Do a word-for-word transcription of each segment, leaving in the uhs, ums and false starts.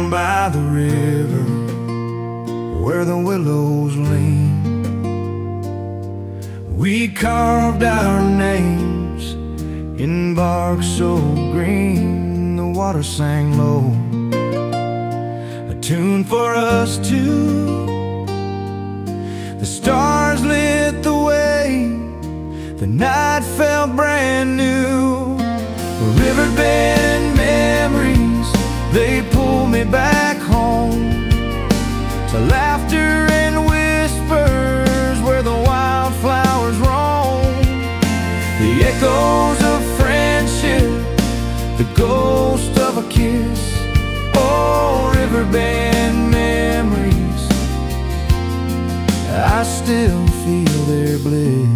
down by the river where the willows lean. We carved our names in bark so green. The water sang low, a tune for us two. The stars lit the way, the night felt brand new. Riverbend memories, they pull me back home to laughter and whispers where the wildflowers roam. The echoes of friendship, the ghost of a kiss. Oh, riverbend memories, I still feel their bliss.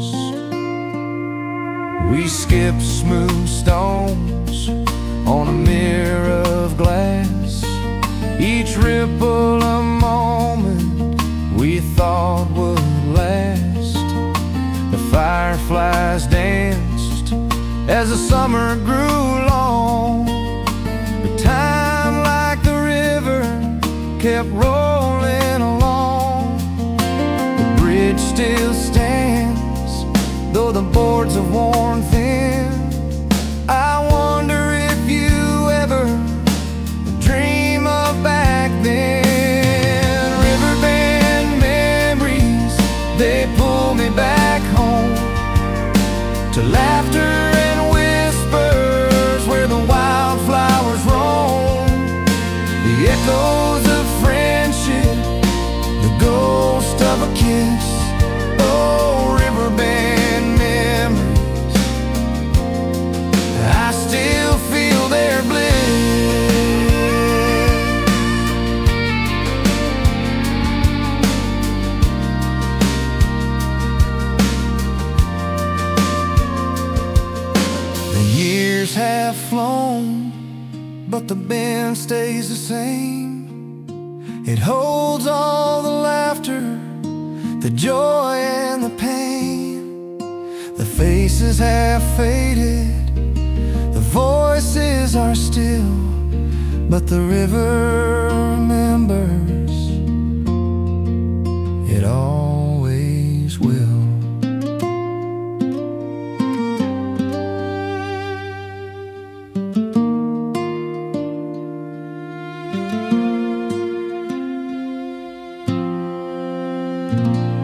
We skip smooth stones on a mirror of glass, each ripple a moment we thought would last. The fireflies danced as the summer grew long. The time, like the river, kept rolling along. The bridge still stands, though the boards have worn thin. I wonder if you ever dream of back then. Riverbend memories, they pull me back home to laughter and whispers where the wildflowers roam. The echoes of friendship, the ghost of a kiss. Oh, riverbend memories, I still feel their bliss. The years have flown, but the bend stays the same. It holds all the laughter, the joy and the pain. The faces have faded, the voices are still, but the river remembers, it always will. Thank you.